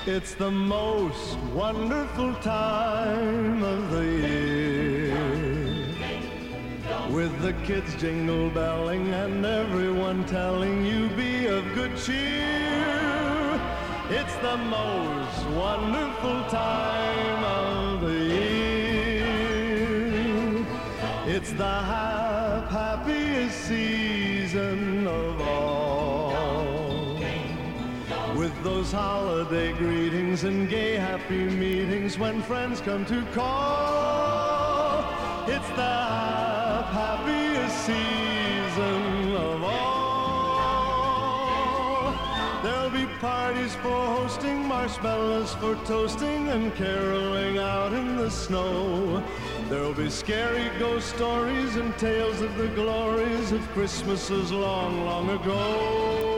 It's the most wonderful time of the year, with the kids jingle belling and everyone telling you be of good cheer. It's the most wonderful time of the year. It's the happiest season of all, with those holiday greetings and gay happy meetings when friends come to call. It's the happiest season of all. There'll be parties for hosting, marshmallows for toasting, and caroling out in the snow. There'll be scary ghost stories and tales of the glories of Christmases long, long ago.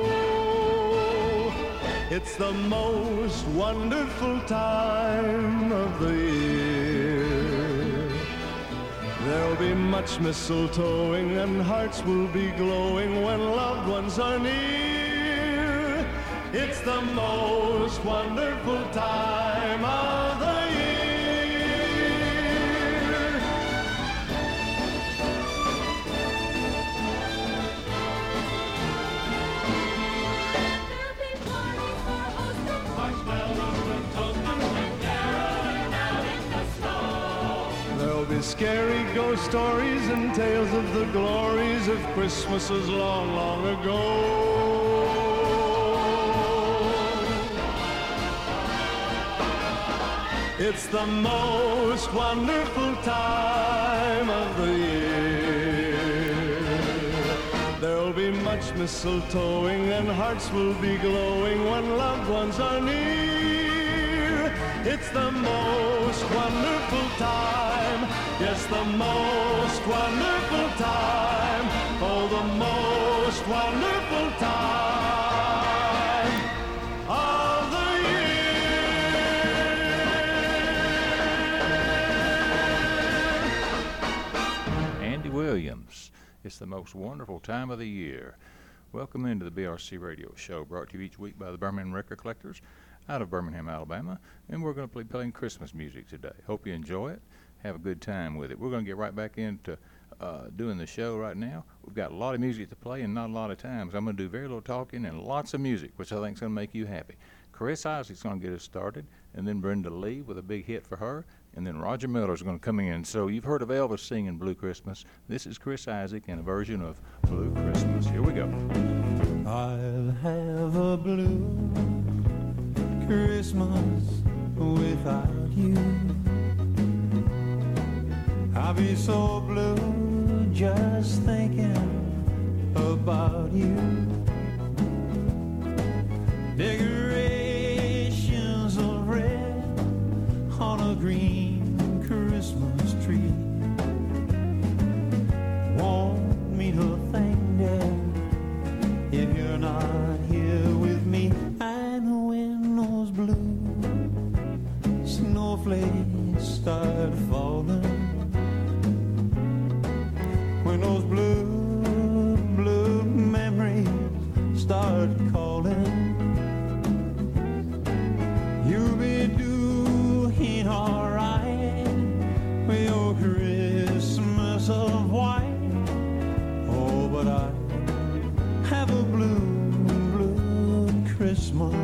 It's the most wonderful time of the year. There'll be much mistletoeing and hearts will be glowing when loved ones are near. It's the most wonderful time of the year. There'll be scary ghost stories and tales of the glories of Christmases long, long ago. It's the most wonderful time of the year. There'll be much mistletoeing and hearts will be glowing when loved ones are near. It's the most wonderful time, yes, the most wonderful time, oh, the most wonderful time of the year. Andy Williams, it's the most wonderful time of the year. Welcome into the BRC Radio Show, brought to you each week by the Birmingham Record Collectors out of Birmingham, Alabama, and we're going to be playing Christmas music today. Hope you enjoy it. Have a good time with it. We're going to get right back into doing the show right now. We've got a lot of music to play and not a lot of time, so I'm going to do very little talking and lots of music, which I think is going to make you happy. Chris Isaac's going to get us started, and then Brenda Lee with a big hit for her, and then Roger Miller's going to come in. So you've heard of Elvis singing Blue Christmas. This is Chris Isaac and a version of Blue Christmas. Here we go. I'll have a blue Christmas without you. I'll be so blue just thinking about you. Decorations of red on a green Christmas tree won't mean a thing, Dad, if you're not here with me. And when those blue snowflakes start falling, when those blue, blue memories start calling, you'll be doing alright with your Christmas of white. Oh, but I have a blue, blue Christmas.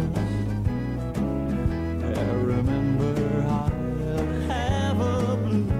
Blue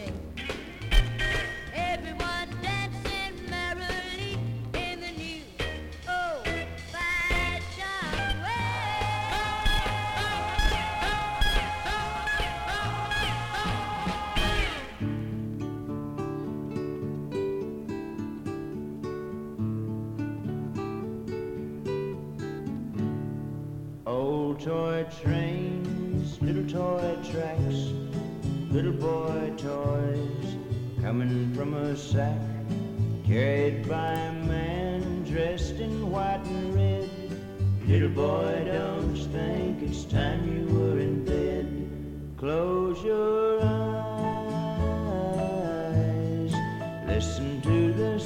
day. Everyone dancing merrily in the new old-fashioned Old toy trains, little toy tracks, little boy toys coming from a sack, carried by a man dressed in white and red. Little boy, don't you think it's time you were in bed? Close your eyes, listen to the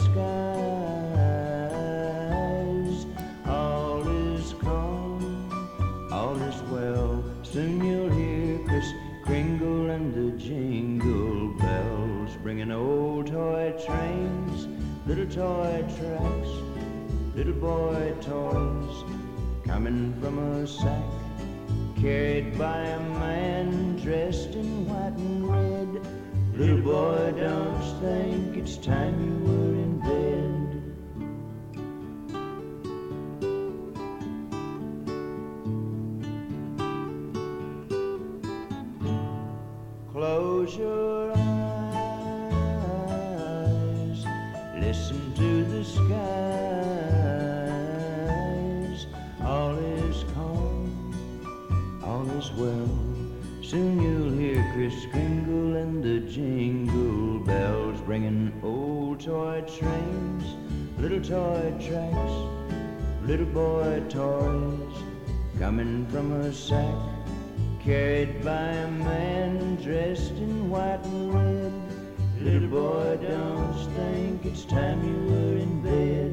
skies. All is calm, all is well. Soon you'll hear Kris Kringle and the jingle bells, bringing old toy trains, little toy tracks, little boy toys coming from a sack, carried by a man dressed in white and red. Little boy, don't you think it's time you were in bed? Close your eyes, listen to the skies. All is calm, all is well. Soon you'll hear Kris Kringle and the jingle bells, bringing old toy trains, little toy tracks, little boy toys coming from a sack, carried by a man dressed in white and red. Little boy, don't you think it's time you were in bed?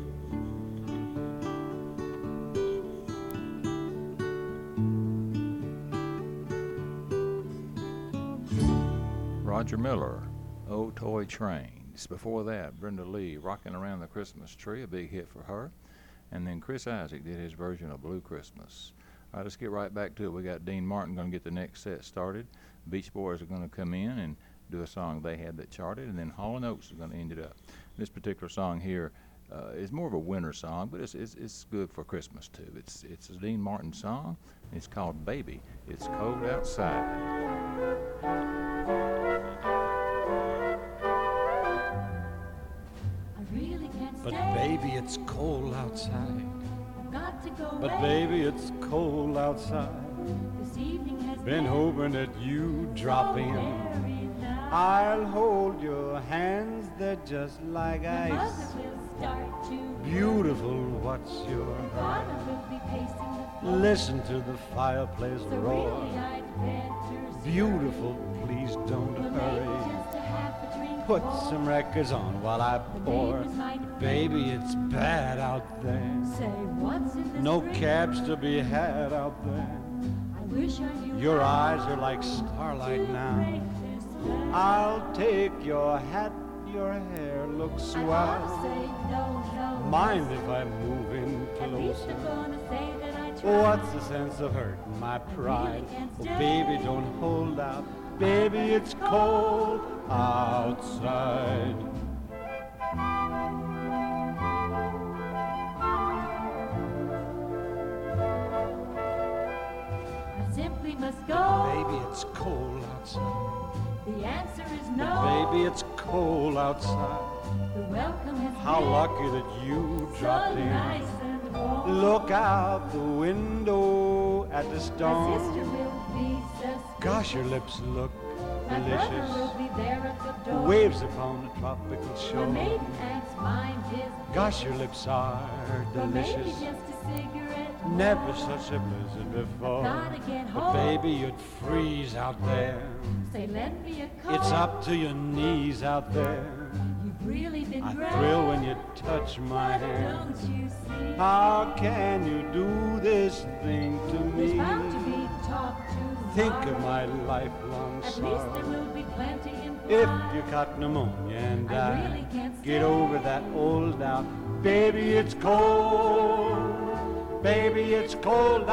Roger Miller, Old Toy Trains. Before that, Brenda Lee, Rocking Around the Christmas Tree, a big hit for her. And then Chris Isaak did his version of Blue Christmas. All right, let's get right back to it. We got Dean Martin going to get the next set started. Beach Boys are going to come in and do a song they had that charted, and then Hall & Oates is going to end it up. This particular song here is more of a winter song, but it's good for Christmas too. It's a Dean Martin song. It's called Baby, It's Cold Outside. But baby, it's cold outside. Got to go But away. baby, it's cold outside. This evening has Been hoping that you drop in. very nice. I'll hold your hands, they're just like Mother ice. will start to Beautiful, what's your Father hurry? will be pacing the floor. Listen to the fireplace So roar. really I'd better Beautiful, please don't Well, maybe hurry. just a half a drink Put more. some records on while I The pour. neighbors might Baby, it's bad out there. say, what's in this No drink? cabs to be had out there. I wish I knew Your how eyes are like starlight to now. break this spell. I'll take your hat, your hair looks I ought swell. to say no, no. Mind if I move in At least closer? I'm gonna say that I tried. What's the sense of hurting my pride? Oh, baby, don't hold out. Baby, it's cold outside. I simply must go. Baby, it's cold outside. The answer is no. Baby, it's cold outside. The welcome has How been lucky that you so dropped in. nice and warm. Look out the window at the My sister storm. will be suspicious. Gosh, your lips look My brother will delicious. be there at the door. Waves upon the tropical My shore. maiden aunt's mind is Gosh, your lips are Or maybe delicious. just a cigarette. Never such a blizzard before. Gotta get But home. baby, you'd freeze out there. Say, lend me a coat. It's up to your knees out there. You've really been I great. thrill when you touch my But hand. don't you see? How can you do this thing to There's me? bound to be talk to Think of my lifelong At least sorrow. there will be plenty in If fun. you caught pneumonia and I died, really can't get stay. over that old doubt. Baby, it's cold. Baby, it's cold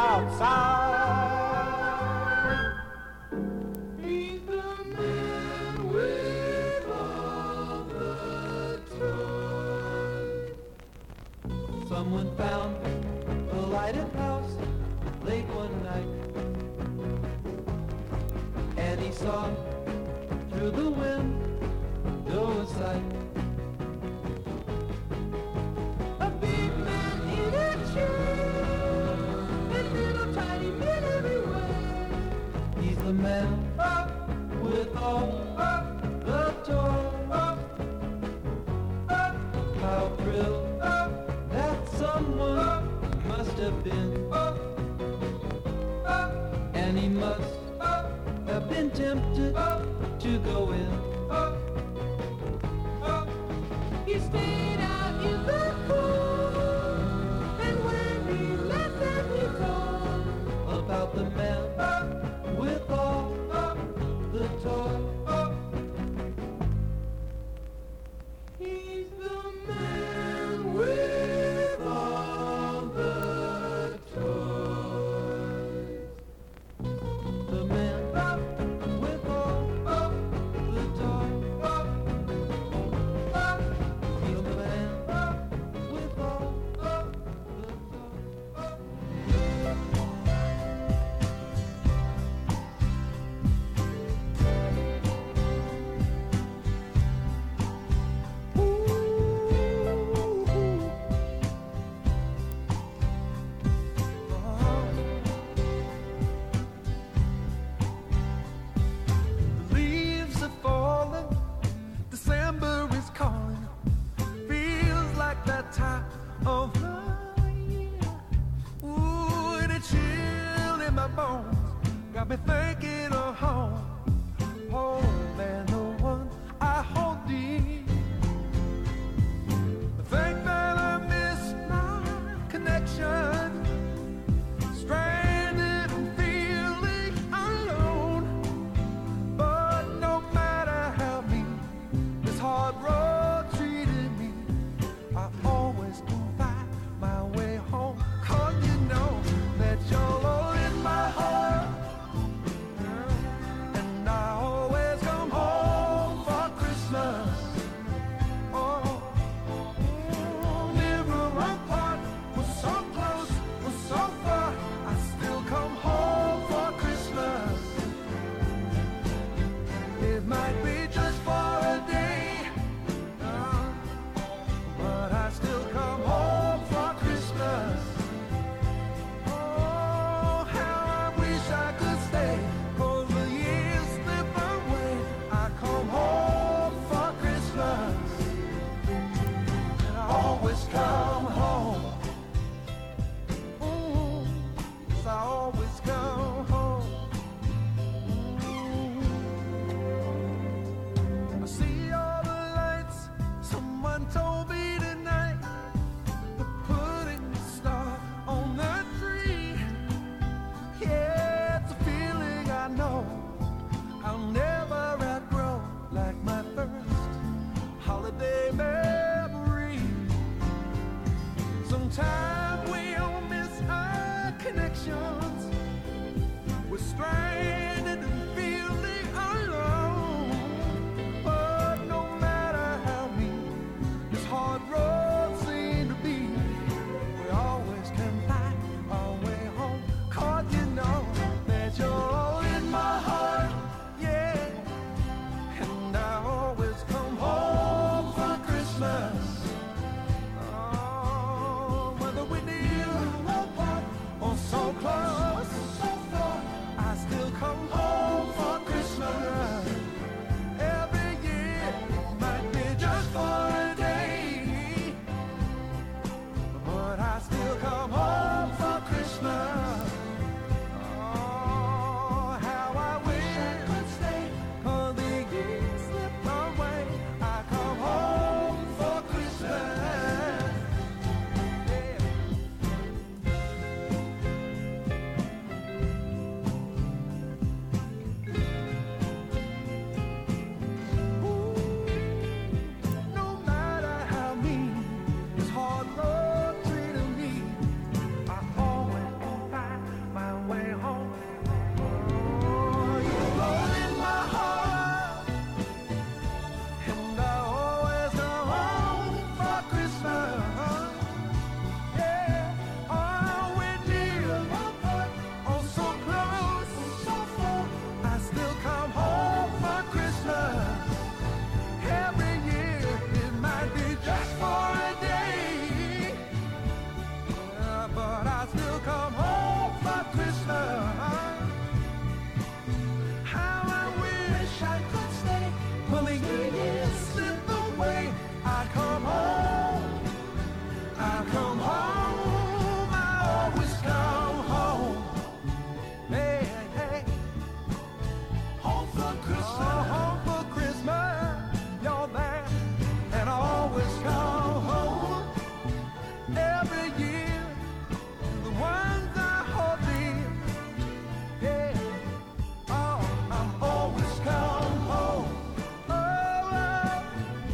outside. Ain't the man with Someone found a lighted house late one night, and he saw through the window a sight. A big man in a chair, and little tiny men everywhere. He's the man with all the toys. How thrilled that someone must have been, and he must have been tempted to go in. He stayed out in the cold, and when he left them he told about the man with all the toys. He's the man with all the toys. The man with all the toys. He's the man with all the The leaves are falling, December is calling. Feels like that time of the year. Ooh, and a chill in my bones got me thinking of home. Home and the one I hold dear. I think that I missed my connection. Stranded and feeling alone. But no matter how mean this hard road treated me, I always do find my way home. 'Cause you know that you're all in my heart, and I always come home for Christmas. Oh, never apart, we're so close, we're so far. I still come home for Christmas. It might be just for a day, but I still come home for Christmas. Oh, how I wish I could stay, 'cause the years slip away. I come home for Christmas, and I always come home. Ooh, 'cause I always come home. I see all the lights. Someone told me tonight they're putting a star on the tree. Yeah, it's a feeling I know I'll never outgrow, like my first holiday memory. Sometimes we'll miss our connections. We're stranded and feeling alone. But When the years slip away, I come home. I come home. I always come home. Hey, hey. Home for Christmas. Home for Christmas. You're there. And I always come home. Every year. The ones I hold dear. Yeah. Oh, I'm always come home. Oh,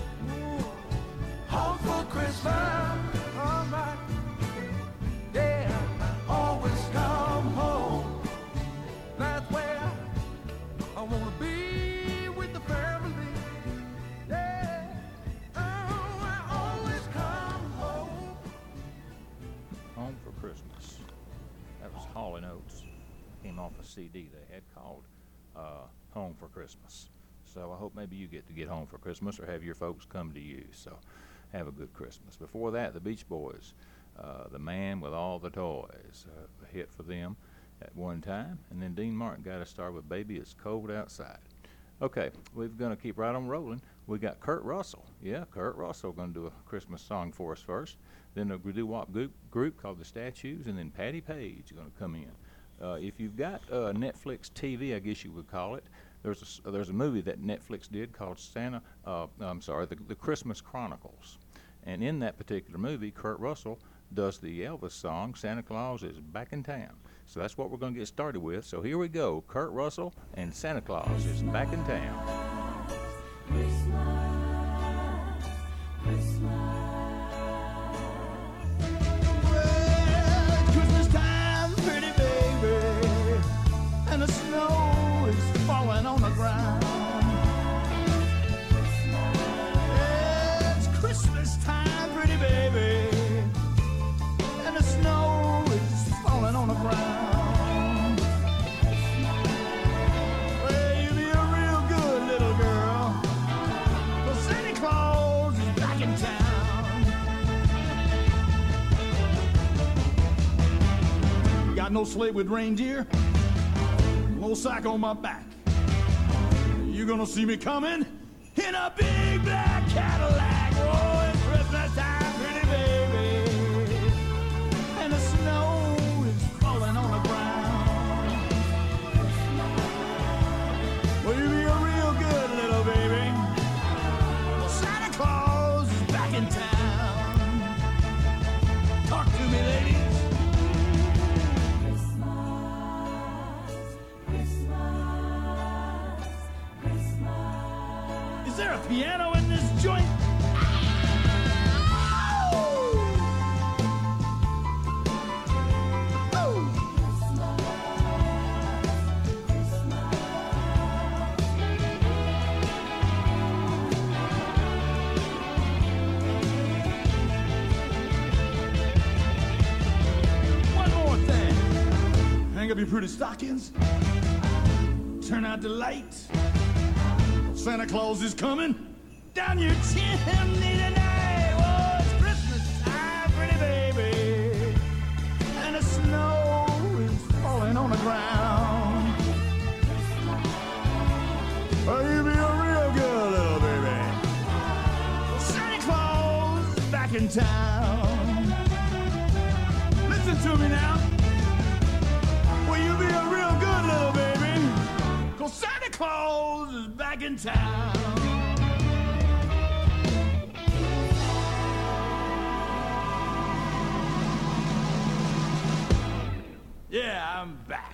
home for Christmas. All right. Yeah, I always come home. That's where I wanna be with the family. Yeah. Oh, I always come home. Home for Christmas. That was Hall & Oates. Came off a CD they had called Home for Christmas. So I hope maybe you get to get home for Christmas or have your folks come to you. So have a good Christmas. Before that, the Beach Boys, The Man with All the Toys, a hit for them at one time. And then Dean Martin got us started with Baby It's Cold Outside. Okay, we're going to keep right on rolling. We got Kurt Russell. Yeah, Kurt Russell going to do a Christmas song for us first. Then a doo-wop group called The Statues, and then Patty Page is going to come in. If you've got Netflix TV, I guess you would call it, there's a movie that Netflix did called The Christmas Chronicles. And in that particular movie, Kurt Russell does the Elvis song, Santa Claus is Back in Town. So that's what we're going to get started with. So here we go, Kurt Russell and Santa Claus is Back in Town. Well, Christmas time, pretty baby, and the snow is falling on the ground. Yeah, it's Christmas time, pretty baby, and the snow is falling on the ground. Well, you be a real good little girl, 'cause Santa Claus is back in town. Got no sleigh with reindeer, no sack on my back. You're gonna see me coming in a big black Cadillac. Oh, it's Christmas time, pretty baby, and the snow is falling on the ground. Well, you be a real good little baby. Santa Claus is back in town. Talk to me, ladies. Is there a piano in this joint? One more thing. Hang up your pretty stockings. Turn out the lights. Santa Claus is coming down your chimney tonight. Oh, it's Christmas time, pretty baby, and the snow is falling on the ground. Oh, you be a real good little baby. Santa Claus is back in town. Listen to me now. Will you be a real good little baby? 'Cause Santa Claus is back in town. Yeah, I'm back.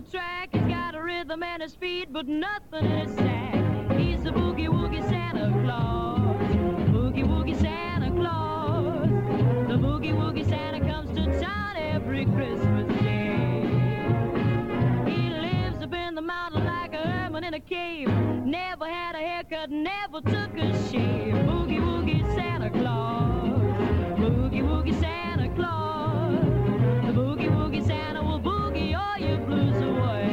track. He's got a rhythm and a speed, but nothing in his sack. He's the boogie woogie Santa Claus. Boogie woogie Santa Claus. The boogie woogie Santa comes to town every Christmas day. He lives up in the mountain like a hermit in a cave. Never had a haircut, never took a shave. Boogie woogie Santa Claus. Boogie woogie Santa Claus. The boogie woogie Santa will boogie all your blues away.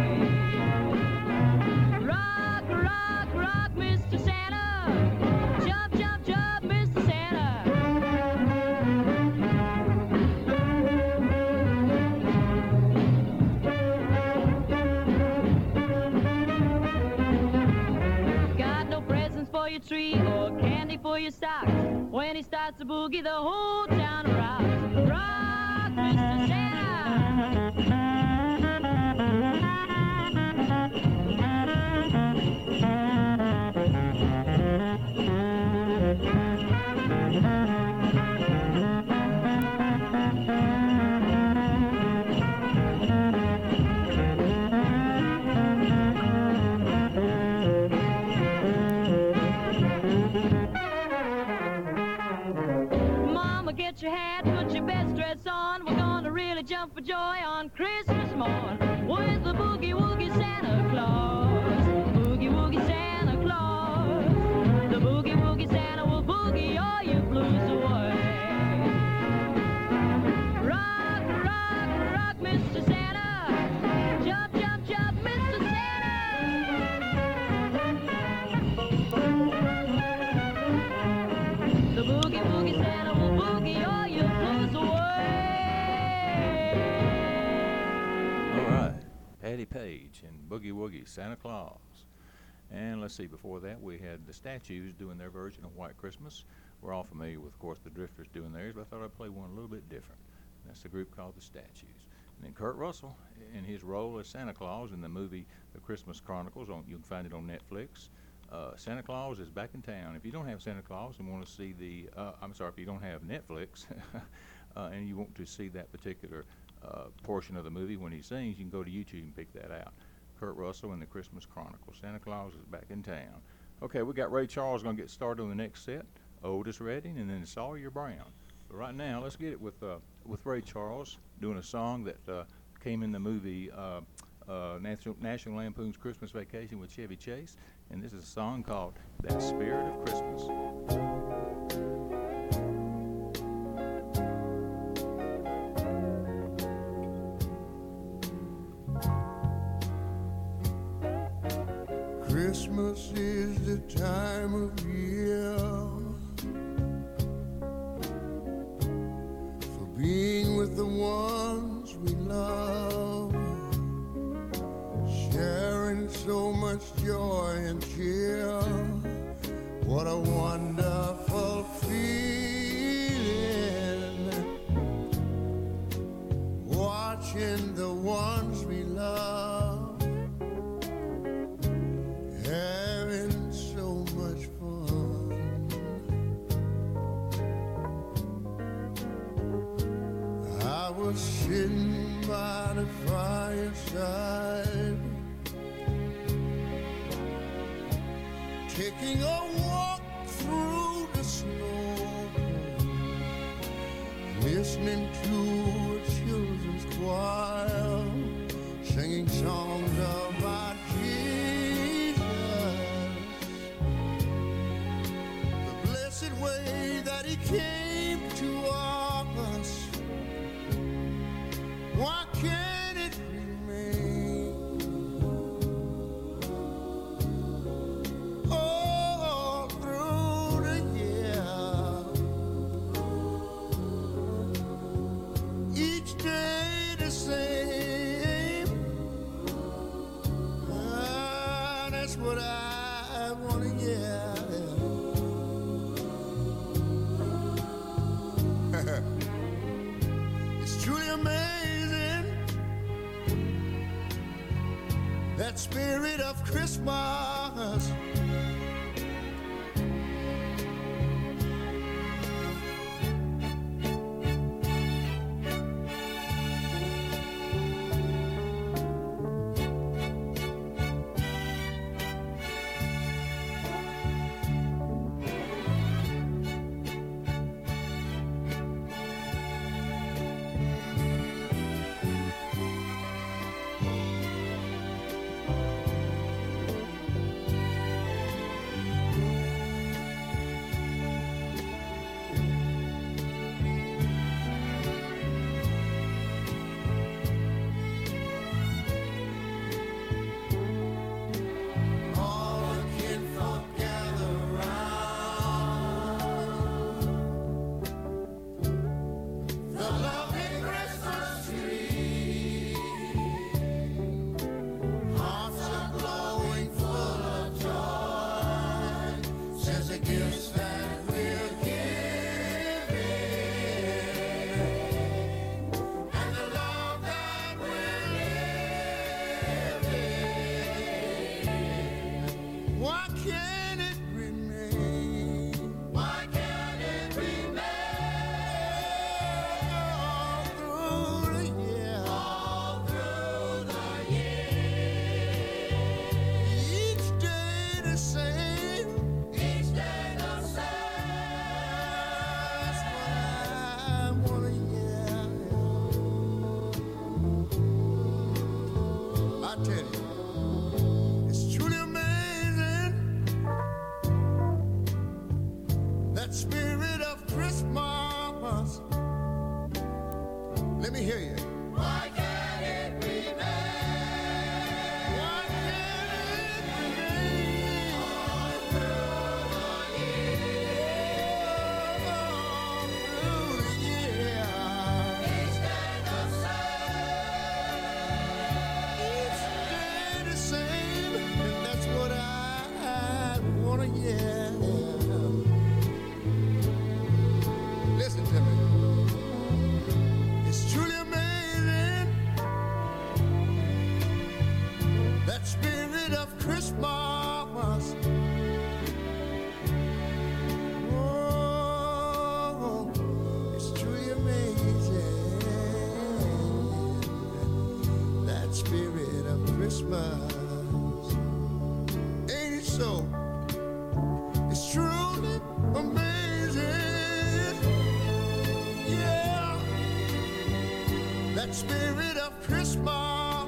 Rock, rock, rock, Mr. Santa. Jump, jump, jump, Mr. Santa. Got no presents for your tree or candy for your socks. When he starts to boogie, the whole town rocks. Rock, Mr. Santa. Mama, get your hat, put your best dress on. We're gonna really jump for joy on Christmas morn with the boogie woogie Santa Claus. Boogie woogie Santa Claus. The boogie woogie Santa will boogie all your blues away. Rock, rock, rock, Mr. Santa. Jump, jump, jump, Mr. Santa. The boogie woogie Santa will boogie all your blues away. All right, Patty Page and Boogie Woogie Santa Claus. And let's see, before that we had the Statues doing their version of White Christmas. We're all familiar with, of course, the Drifters doing theirs, but I thought I'd play one a little bit different. That's the group called the Statues. And then Kurt Russell, in his role as Santa Claus in the movie The Christmas Chronicles, you can find it on Netflix. Santa Claus is back in town. If you don't have Santa Claus and want to see the, if you don't have Netflix and you want to see that particular portion of the movie when he sings, you can go to YouTube and pick that out. Kurt Russell and the Christmas Chronicles. Santa Claus is back in town. Okay, we got Ray Charles going to get started on the next set. Otis Redding, and then Sawyer Brown. But right now, let's get it with Ray Charles doing a song that came in the movie National Lampoon's Christmas Vacation with Chevy Chase, and this is a song called That Spirit of Christmas. Christmas is the time of year for being with the ones we love, sharing so much joy and cheer. What a wonderful feeling, watching the ones we love having so much fun. I was sitting by the fireside, taking a walk through the snow, listening to a children's choir singing songs about way that he came to us. Why can't it remain? All through the year, each day the same. That's what I want to hear. It's truly amazing, that spirit of Christmas. spirit of Christmas. Oh, it's truly amazing. That spirit of Christmas. Ain't it so? It's truly amazing. Yeah. That spirit of Christmas.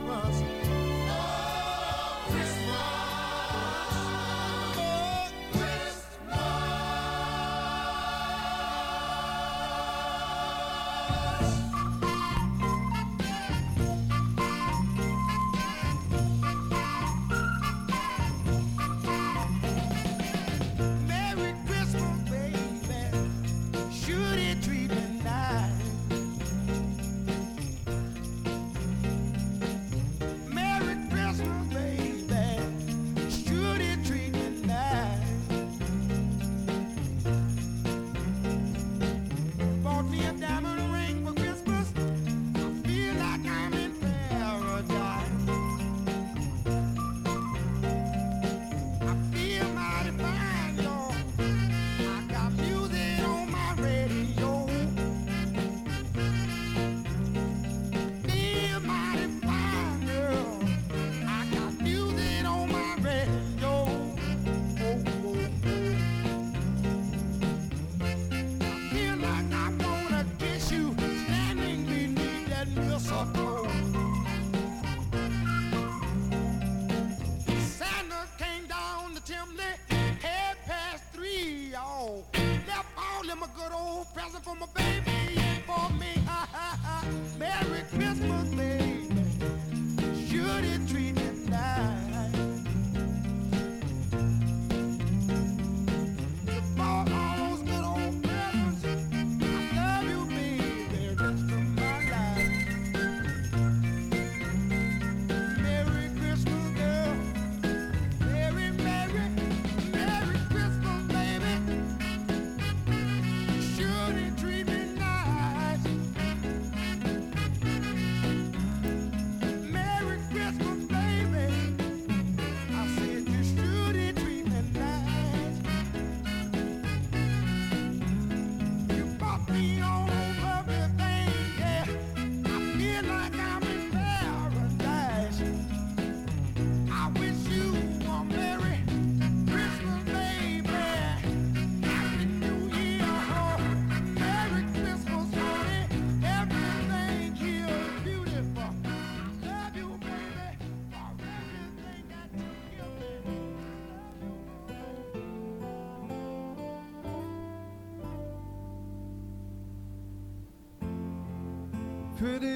Pretty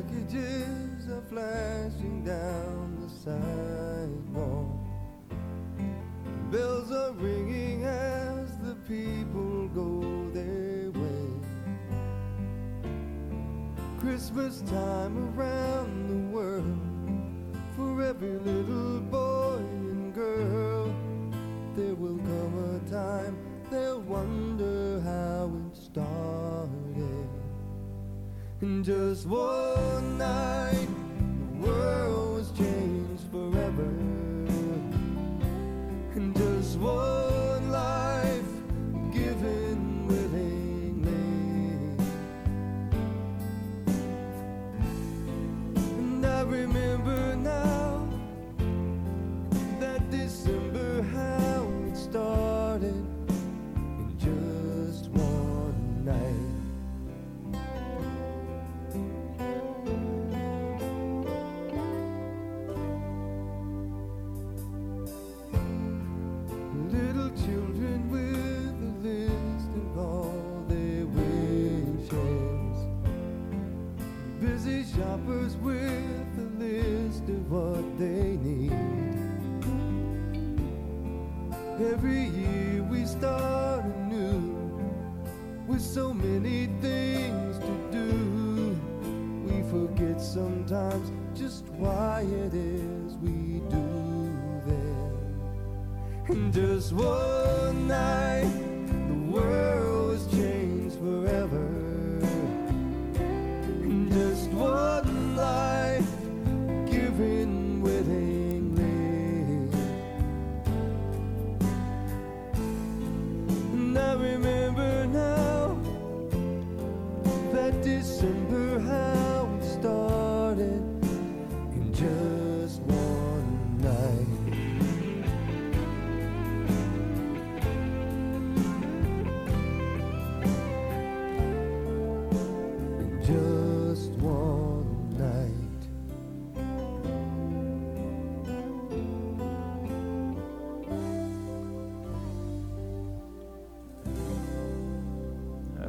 packages are flashing down the sidewalk. Bells are ringing as the people go their way. Christmas time around the world for every little boy and girl. There will come a time they'll wonder how it started. In just one night, the world was changed forever. In just one life, given willingly. And I remember now that December, how it started in just one night. Children with a list of all their wishes. Busy shoppers with a list of what they need. Every year we start anew with so many things to do. We forget sometimes just why it is we do them. In just one night, the world was changed forever. In just one life, given willingly.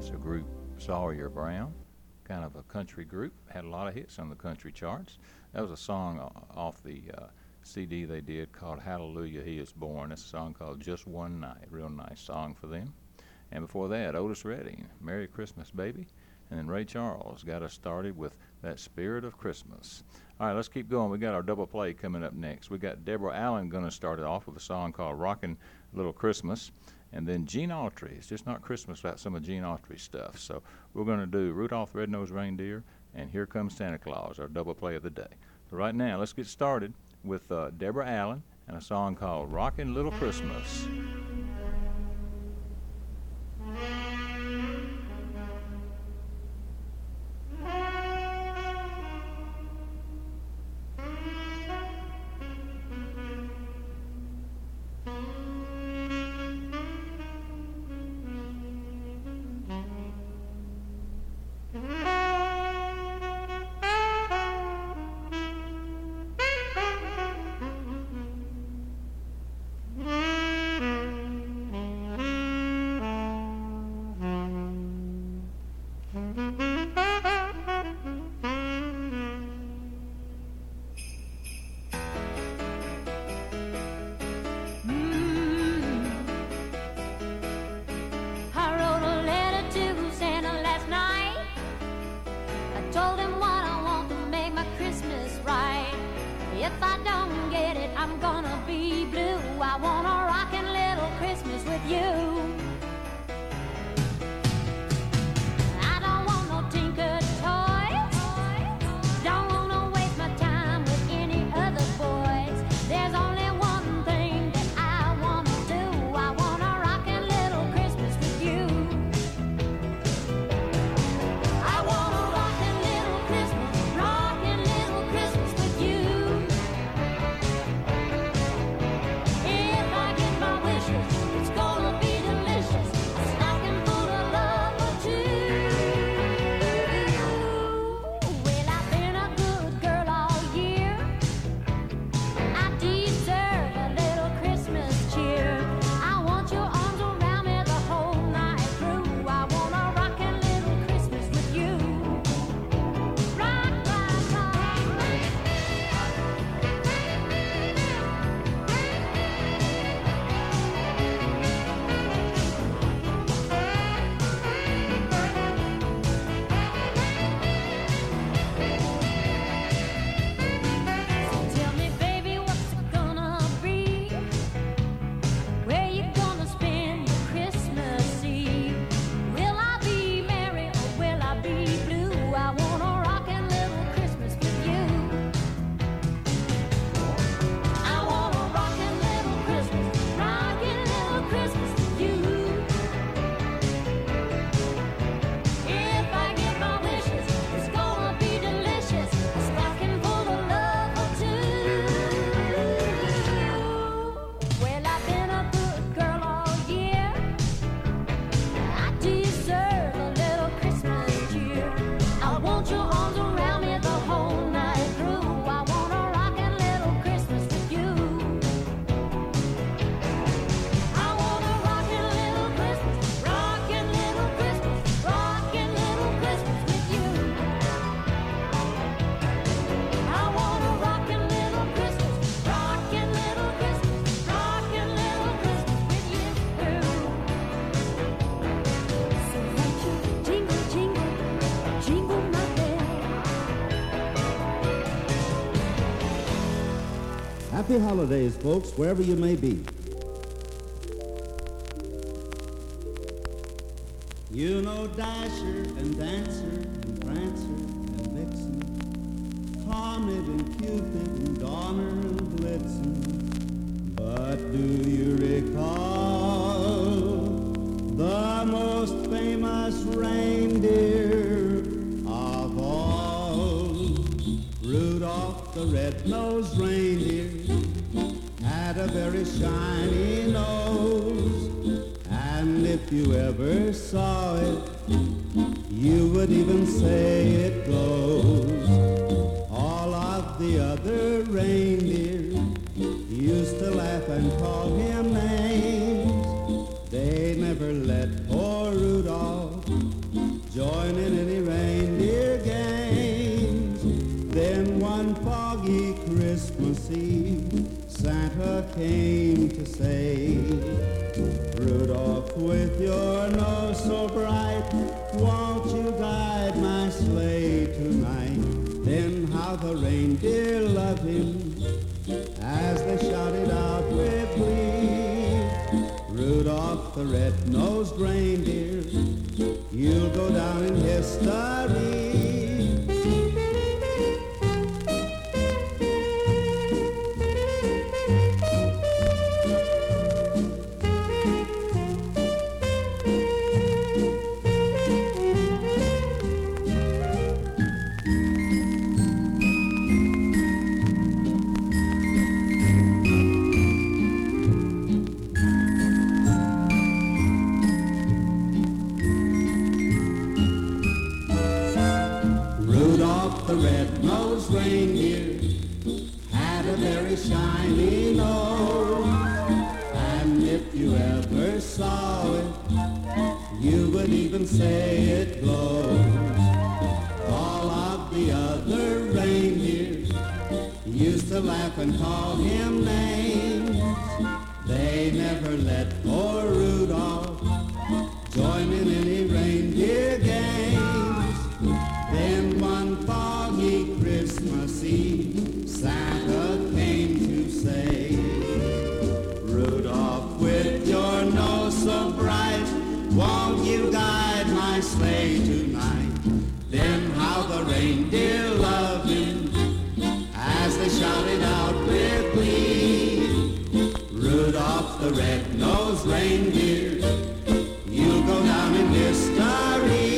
It's a group, Sawyer Brown, kind of a country group, had a lot of hits on the country charts. That was a song off the CD they did called Hallelujah, He Is Born. It's a song called Just One Night, real nice song for them. And before that, Otis Redding, Merry Christmas Baby. And then Ray Charles got us started with That Spirit of Christmas. All right, let's keep going. We got our double play coming up next. We got Deborah Allen going to start it off with a song called Rockin' Little Christmas. And then Gene Autry. It's just not Christmas without some of Gene Autry's stuff. So we're going to do Rudolph the Red-Nosed Reindeer and Here Comes Santa Claus, our double play of the day. So right now, let's get started with Deborah Allen and a song called Rockin' Little Christmas. Happy holidays, folks, wherever you may be. You know Dasher and Dancer and Prancer and Vixen, Comet and Cupid and Donner and Blitzen. But do you recall the most famous reindeer of all? Rudolph the red-nosed reindeer had a very shiny nose, and if you ever saw it, you would even say it glows. All of the other reindeer used to laugh and call him names. They never let poor Rudolph Santa came to say, Rudolph, with your nose so bright, won't you guide my sleigh tonight? Then how the reindeer loved him as they shouted out with glee, Rudolph the red-nosed reindeer, you'll go down in history. The red-nosed reindeer had a very shiny nose, and if you ever saw it, you would even say it glows. All of the other reindeers used to laugh and call him names. They never let poor Rudolph join in any reindeer games. Then one foggy Christmas Eve, Santa came to say, Rudolph, with your nose so bright, won't you guide my sleigh tonight? Then how the reindeer loved him as they shouted out with glee, Rudolph the red-nosed reindeer, you'll go down in history.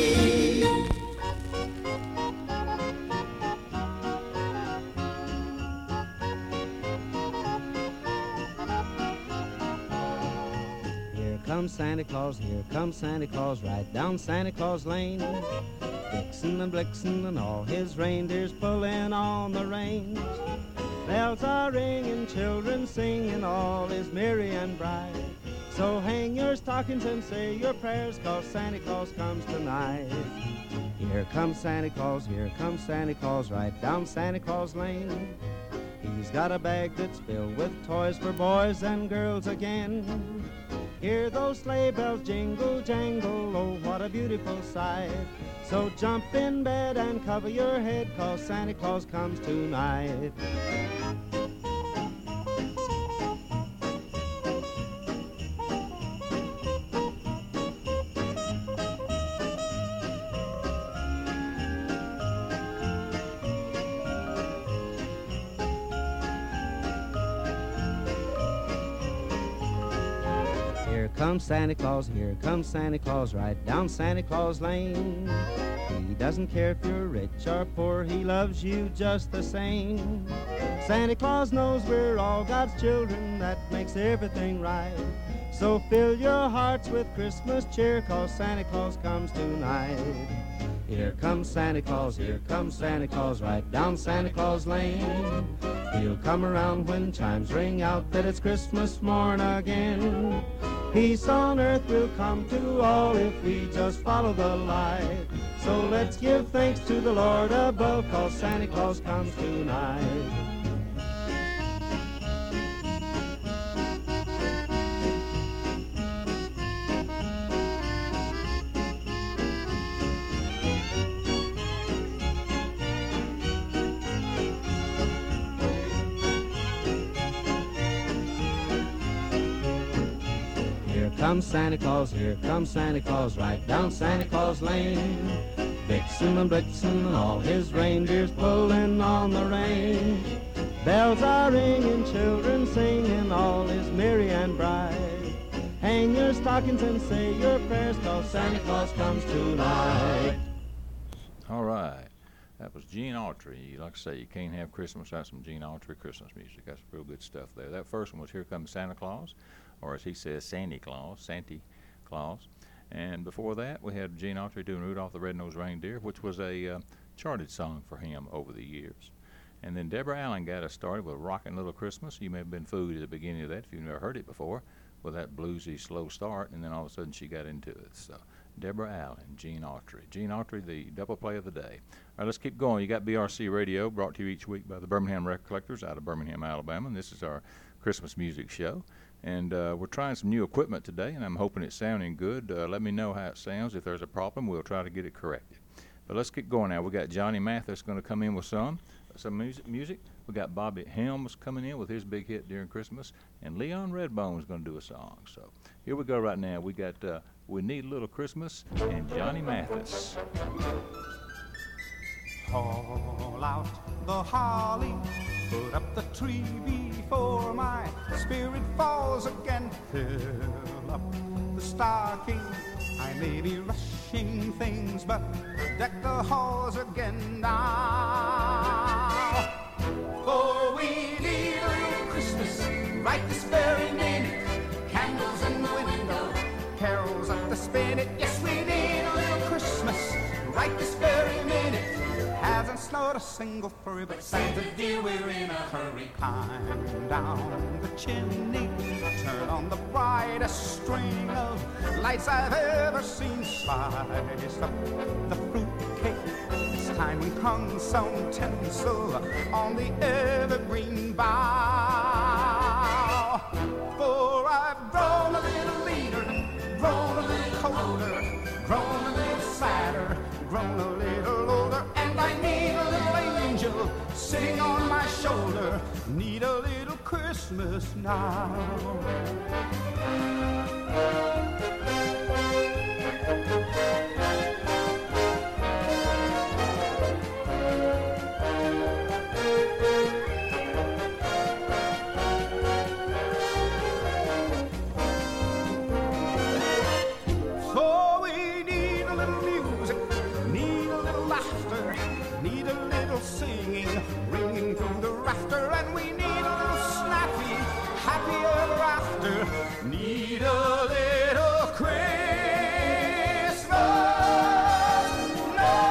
Here comes Santa Claus, right down Santa Claus Lane. Vixen and Blixen and all his reindeers pulling on the reins. Bells are ringing, children singing, all is merry and bright. So hang your stockings and say your prayers, 'cause Santa Claus comes tonight. Here comes Santa Claus, right down Santa Claus Lane. He's got a bag that's filled with toys for boys and girls again. Hear those sleigh bells jingle, jangle, oh, what a beautiful sight. So jump in bed and cover your head, 'cause Santa Claus comes tonight. Here comes Santa Claus, right down Santa Claus Lane. He doesn't care if you're rich or poor, he loves you just the same. Santa Claus knows we're all God's children, that makes everything right. So fill your hearts with Christmas cheer, 'cause Santa Claus comes tonight. Here comes Santa Claus, right down Santa Claus Lane. He'll come around when chimes ring out that it's Christmas morn again. Peace on earth will come to all if we just follow the light. So let's give thanks to the Lord above, 'cause Santa Claus comes tonight. Here comes Santa Claus, right down Santa Claus Lane. Vixen and Blitzen and all his reindeers pulling on the reins. Bells are ringing, children singing, all is merry and bright. Hang your stockings and say your prayers, 'cause Santa Claus comes tonight. All right. That was Gene Autry. Like I say, you can't have Christmas without some Gene Autry Christmas music. That's real good stuff there. That first one was Here Comes Santa Claus, or as he says, Santy Claus. And before that, we had Gene Autry doing Rudolph the Red-Nosed Reindeer, which was a charted song for him over the years. And then Deborah Allen got us started with Rockin' Little Christmas. You may have been fooled at the beginning of that if you've never heard it before, with that bluesy slow start, and then all of a sudden she got into it. So Deborah Allen, Gene Autry. Gene Autry, the double play of the day. All right, let's keep going. You got BRC Radio, brought to you each week by the Birmingham Record Collectors out of Birmingham, Alabama. And this is our Christmas music show. And we're trying some new equipment today, and I'm hoping it's sounding good. Let me know how it sounds. If there's a problem, we'll try to get it corrected. But let's get going now. We got Johnny Mathis going to come in with some music. We got Bobby Helms coming in with his big hit during Christmas, and Leon Redbone's going to do a song. So here we go right now. We got We Need a Little Christmas and Johnny Mathis. Haul out the holly, put up the tree before my spirit falls again. Fill up the stocking, I may be rushing things, but deck the halls again now. For we need a little Christmas right this very minute. Candles in the window, carols up the spinet. Yes, we need a little Christmas right this very minute. Hasn't snowed a single flurry, but Santa dear, we're in a hurry. Climb down the chimney, turn on the brightest string of lights I've ever seen. Slice up the fruitcake, it's time we hung some tinsel on the evergreen bough. For I've grown a little leaner, grown a little colder, grown a little sadder, grown a little older, and I need a little angel sitting on my shoulder. Need a little Christmas now. Singing, ringing through the rafter, and we need a little snappy, happy ever after. Need a little Christmas now.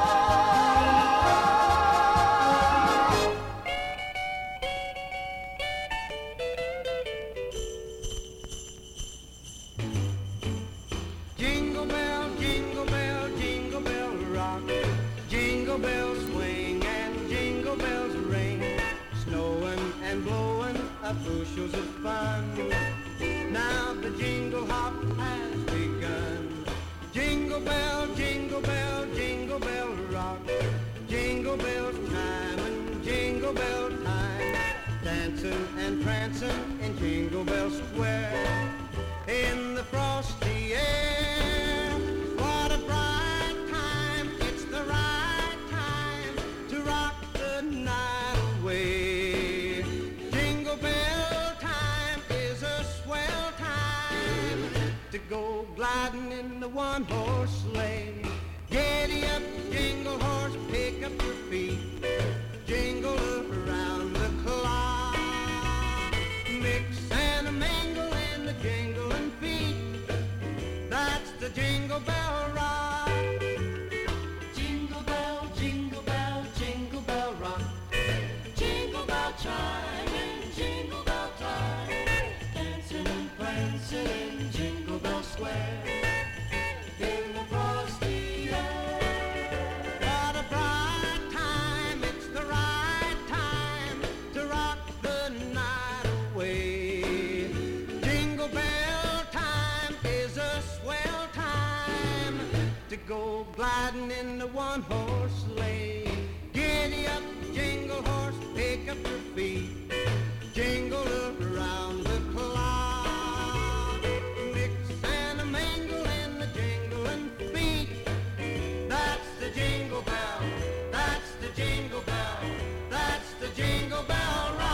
Jingle bell, jingle bell, jingle bell rock, jingle bells swing, jingle bells ring, snowing and blowing up bushels of fun. Now the jingle hop has begun. Jingle bell, jingle bell, jingle bell rock, jingle bell time and jingle bell time, dancing and prancing in Jingle Bell Square, in the frosty air. What a bright time, it's the right time to rock the night away. Jingle bell time is a swell time to go gliding in the one-horse sleigh. Giddy up, jingle horse, pick up your feet, jingle around the clock. Mix and a mingle in the jingling feet, that's the Jingle Bell Rock. Jingle bell, jingle bell, jingle bell rock, jingle bell chime and jingle bell time, dancing and prancing in Jingle Bell Square, in the frosty air. What a bright time, it's the right time to rock the night away. Jingle bell time is a swell time to go gliding in the one-horse sleigh. Giddy up, jingle horse, pick up your feet, jingle around the clock. Mix and a mingle in the jingling feet, that's the Jingle Bell, that's the Jingle Bell, that's the Jingle Bell Rock.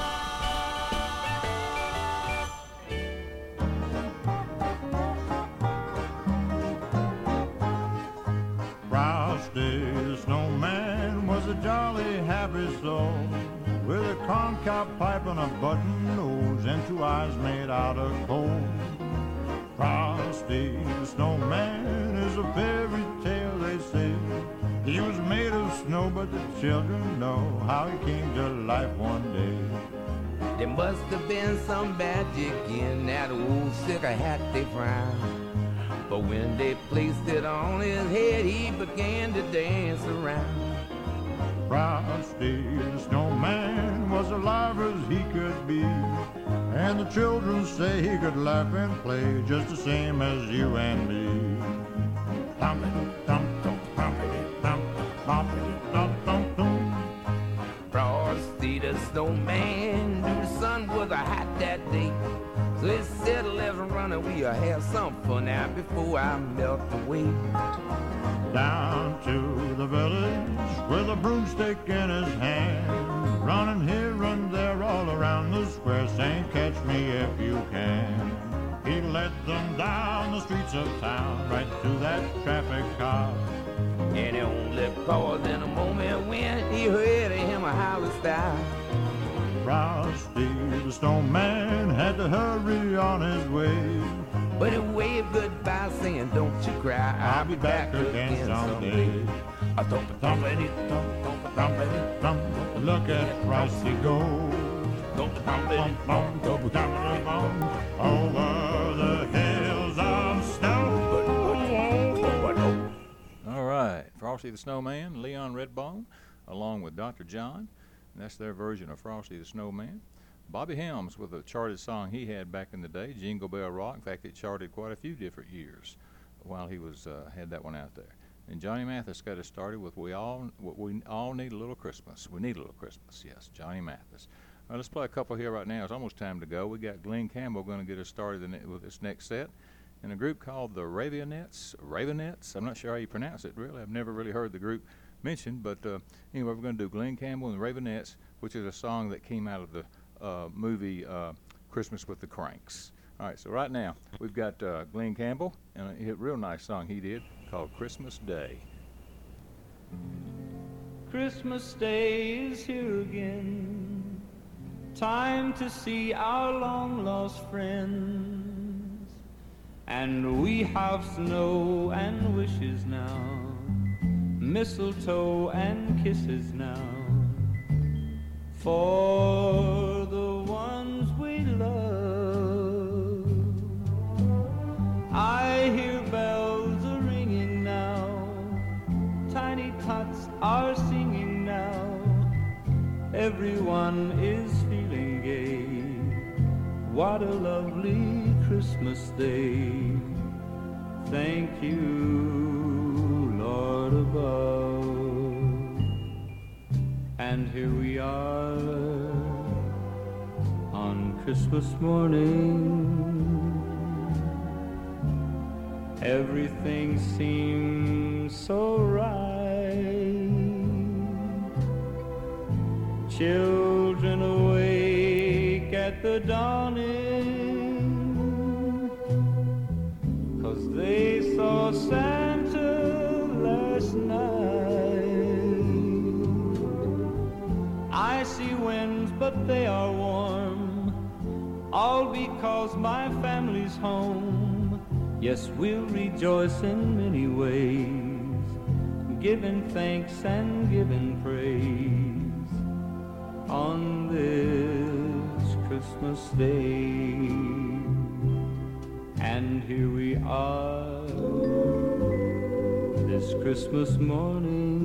Frosty the snowman was a jolly happy soul, with a corncob pipe and a button nose and two eyes made out of coal. Frosty the snowman is a fairy tale, they say. He was made of snow, but the children know how he came to life one day. There must have been some magic in that old silver hat they found, but when they placed it on his head, he began to dance around. Frosty the snowman was alive as he could be, and the children say he could laugh and play just the same as you and me. Frosty the snowman knew the sun was hot that day, so he said, let's run and we'll have some fun now before I melt away. Down to the village with a broomstick in his hand, running here, run there, all around the square, saying, catch me if you can. He led them down the streets of town, right through that traffic car. And he only paused in a moment when he heard him a holler style. Frosty the snowman had to hurry on his way, but he waved goodbye saying, don't you cry, I'll be back again someday. A thump-a-thumpity, thump-a-thumpity, thump. Look at Frosty go. Thump-a-thumpity, thump, thump-a-thumpity, thump. Over the hills of snow. All right, Frosty the Snowman, Leon Redbone, along with Dr. John. And that's their version of Frosty the Snowman. Bobby Helms with a charted song he had back in the day, Jingle Bell Rock. In fact, it charted quite a few different years while he was had that one out there. And Johnny Mathis got us started with we all need a little Christmas. We need a little Christmas, yes, Johnny Mathis. All right, let's play a couple here right now. It's almost time to go. We got Glenn Campbell going to get us started with this next set. And a group called the Ravenettes. I'm not sure how you pronounce it, really. I've never really heard the group mentioned. But anyway, we're going to do Glenn Campbell and the Ravenettes, which is a song that came out of the movie Christmas with the Cranks. All right, so right now we've got Glenn Campbell and a real nice song he did called Christmas Day. Christmas Day is here again, time to see our long lost friends, and we have snow and wishes now, mistletoe and kisses now, for the ones we love. I hear bells a-ringing now, tiny tots are singing now, everyone is feeling gay. What a lovely Christmas day. Thank you, Lord above. And here we are on Christmas morning. Everything seems so right. Children awake at the dawning, 'cause they saw Santa last night. I see winds, but they are warm, all because my family's home. Yes, we'll rejoice in many ways, giving thanks and giving praise on this Christmas Day. And here we are this Christmas morning.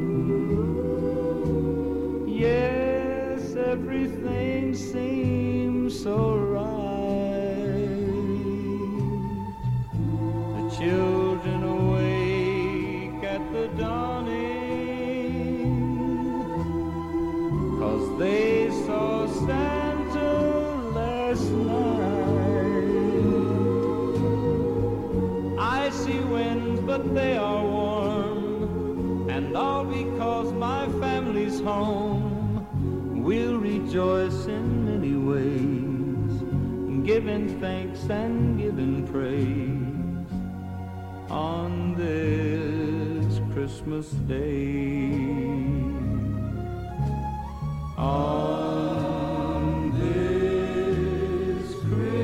Yes, everything seems so right. The children awake at the dawning, 'cause they saw Santa last night. I see winds, but they are warm, and all because my family's home. We'll rejoice in many ways, giving thanks and giving praise on this Christmas Day. On this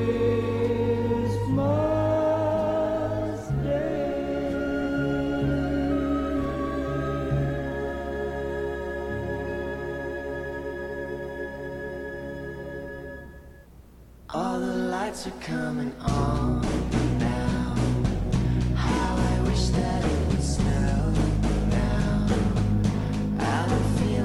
Christmas Day. All the lights are coming on now. How I wish that it would snow now. Out of fear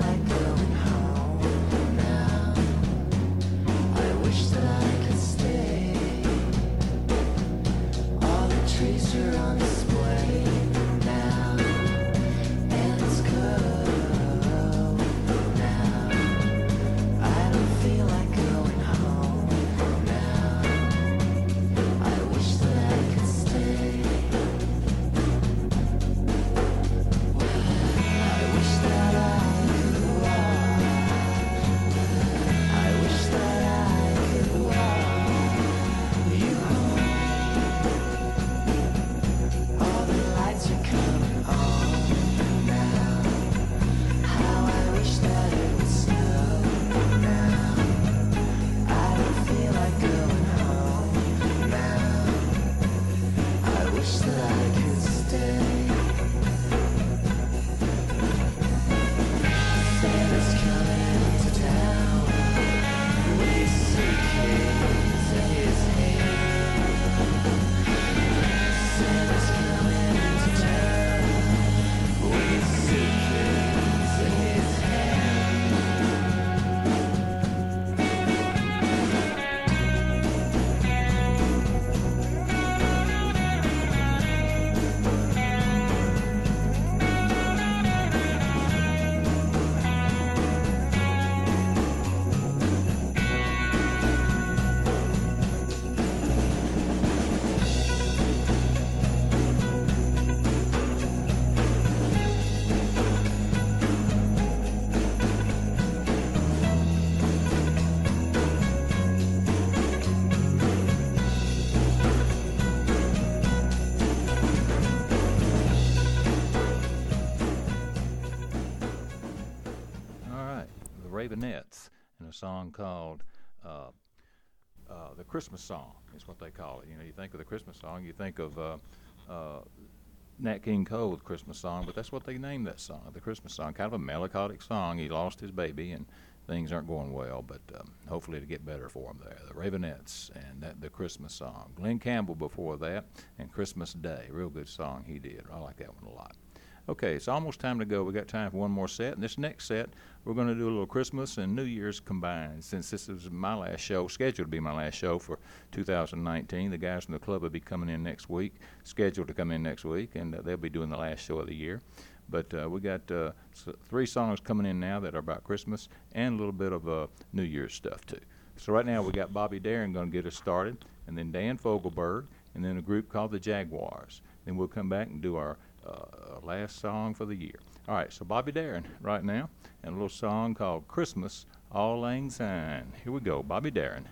Ravenettes and a song called the Christmas Song is what they call it. You know, you think of the Christmas song, you think of Nat King Cole's Christmas Song, but that's what they named that song, the Christmas Song. Kind of a melancholic song. He lost his baby and things aren't going well, but hopefully it'll get better for him there. The Ravenettes and the Christmas Song. Glenn Campbell before that, and Christmas Day. Real good song he did. I like that one a lot. Okay, it's almost time to go. We got time for one more set. And this next set, we're going to do a little Christmas and New Year's combined. Since this is my last show, scheduled to be my last show for 2019, the guys from the club will be coming in next week, scheduled to come in next week, and they'll be doing the last show of the year. But we got 3 songs coming in now that are about Christmas and a little bit of New Year's stuff, too. So right now we got Bobby Darin going to get us started, and then Dan Fogelberg, and then a group called the Jaguars. Then we'll come back and do our last song for the year. All right, so Bobby Darin right now, and a little song called Christmas, Auld Lang Syne. Here we go, Bobby Darin.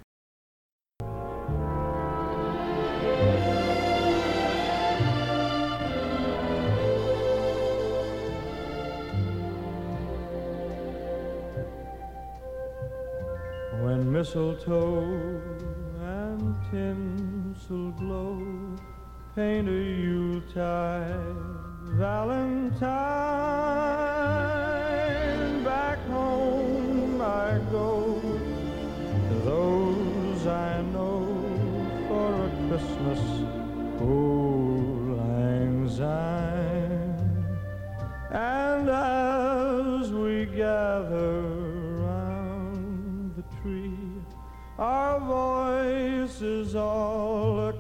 When mistletoe and tinsel glow, paint a Yuletide Valentine. Back home I go to those I know for a Christmas Auld Lang Syne. And as we gather round the tree, our voices all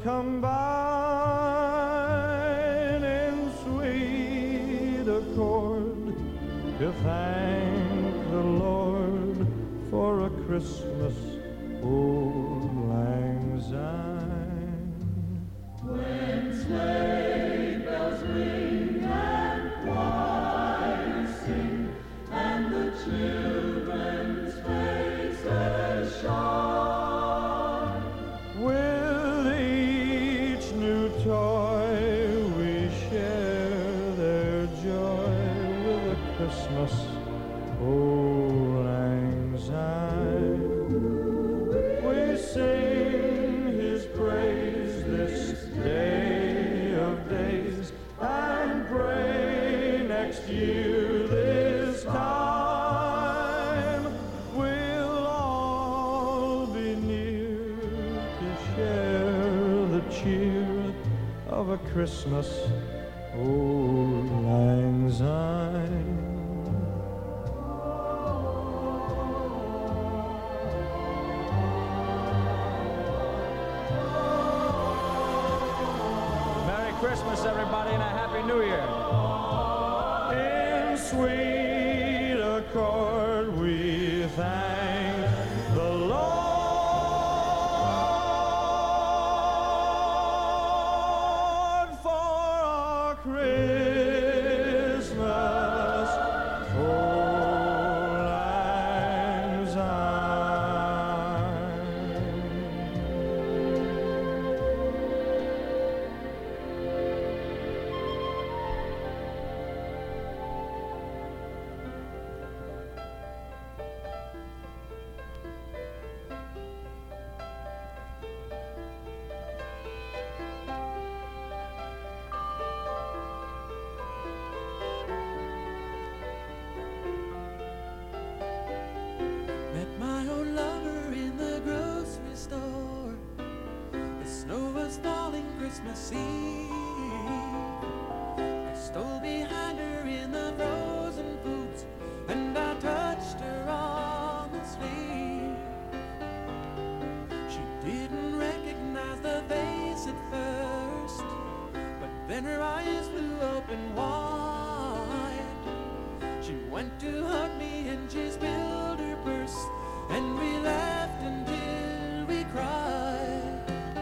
combine in sweet accord to thank the Lord for a Christmas Auld Lang Syne. When sleigh bells ring and choirs sing and the children's faces shine, with each new toy we share their joy with a Christmas Auld Lang Syne. We sing his praise this day of days and pray next year this time we'll all be near to share the cheer of a Christmas Auld Lang Syne. Merry Christmas, everybody, and a Happy New Year. In sweet accord we thank the Lord for our Christmas Auld Lang Syne. Met my old lover in the grocery store. The snow was falling Christmas Eve. I stole behind her in the frozen boots and I touched her on the sleeve. She didn't recognize the face at first, but then her eyes flew open wide. She went to hug me and she spilled her purse, and we laughed until we cried.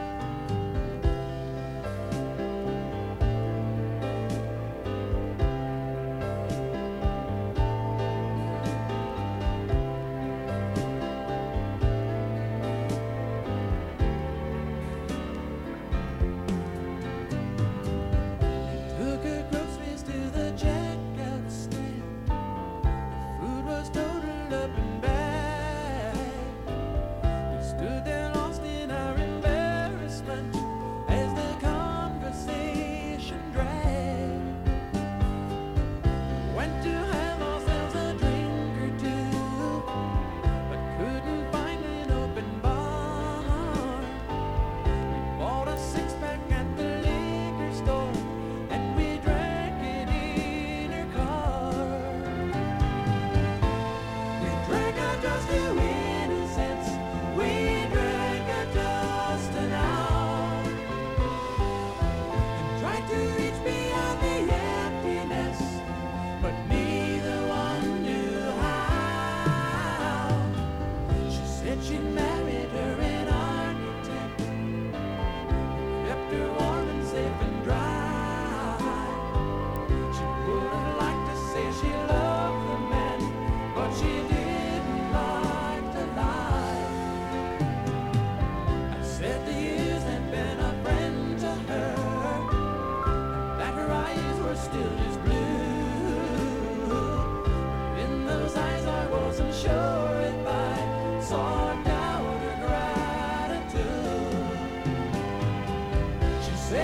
Took her groceries to the checkout stand. The food was totaled up and back.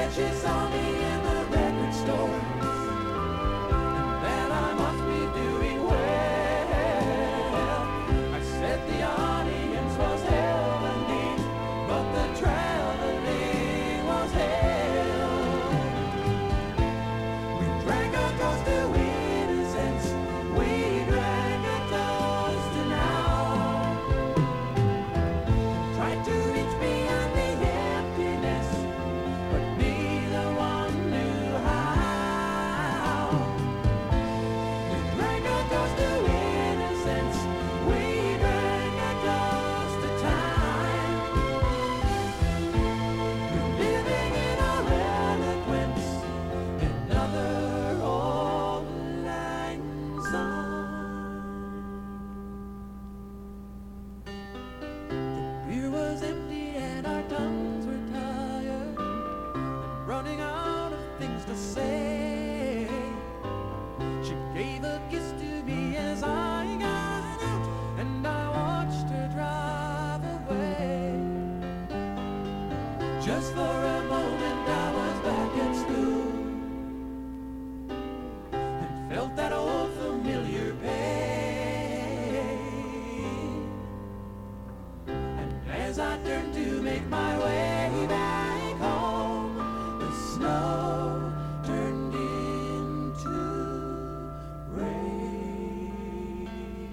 Then she saw me in the record store, and then I must be doing well. I said the audience was heavenly, but the traveling was hell. We drank a toast to innocence, we drank a toast to now. Tried to reach beyond the emptiness, but neither one knew how. We drank a toast to innocence, we drank a toast to time. We're living in our eloquence, another old lang song. The beer was empty and our tongues were tired, and running out of things to say. She gave a kiss to me as I got out, and I watched her drive away. Just for a moment I was back at school, and felt that old familiar pain. And as I turned to make my way back home, the snow turned into rain.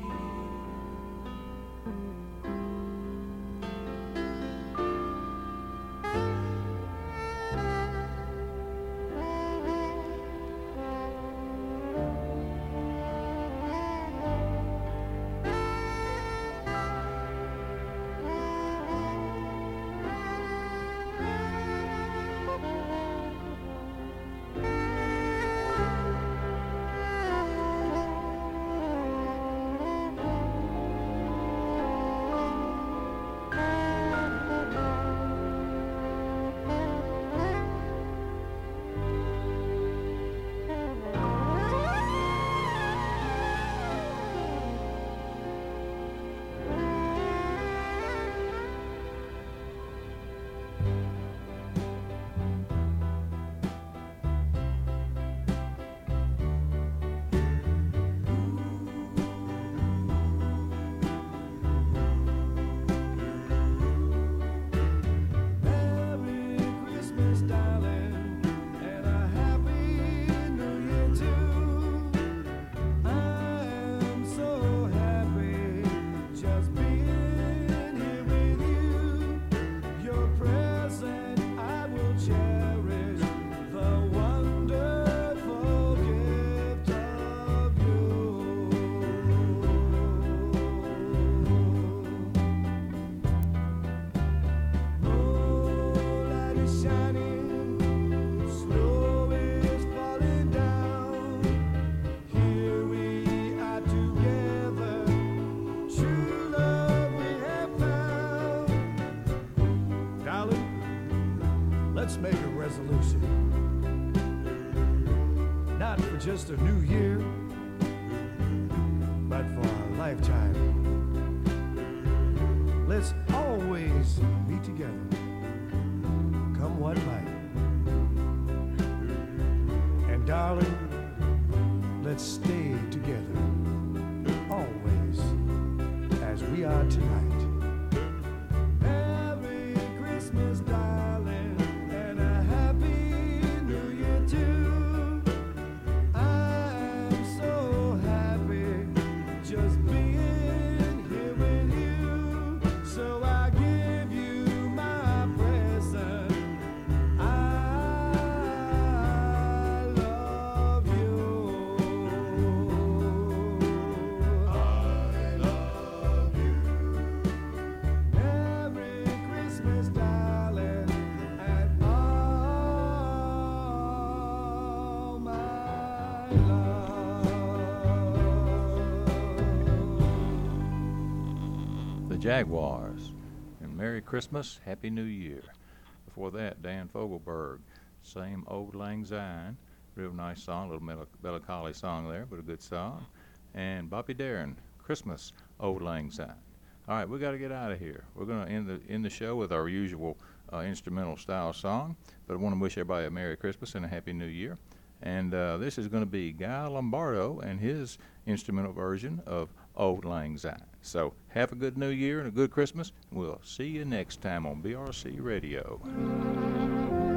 Merry Christmas, darling, and a happy New Year too. I am so happy just being here with you. Your present I will cherish, the wonderful gift of you. Moonlight is shining, snow is falling down. Here we are together, true love we have found. Darling, let's make a resolution, not for just a new year, but for our lifetime. Let's always be together, come what might. And darling, let's stay together, always, as we are tonight. Merry Christmas, darling, and a happy New Year too. I'm so happy just being here with you. So I give you my present. I love you. I love you. Merry Christmas, darling, and all my love. The Jaguars, and Merry Christmas, Happy New Year. Before that, Dan Fogelberg, Same Old Lang Syne, real nice song, a little melancholy song there, but a good song. And Bobby Darin, Christmas, Old Lang Syne. All right, we got to get out of here. We're going to end the show with our usual instrumental style song. But I want to wish everybody a Merry Christmas and a Happy New Year. And this is going to be Guy Lombardo and his instrumental version of Old Lang Syne. So have a good New Year and a good Christmas. We'll see you next time on BRC Radio.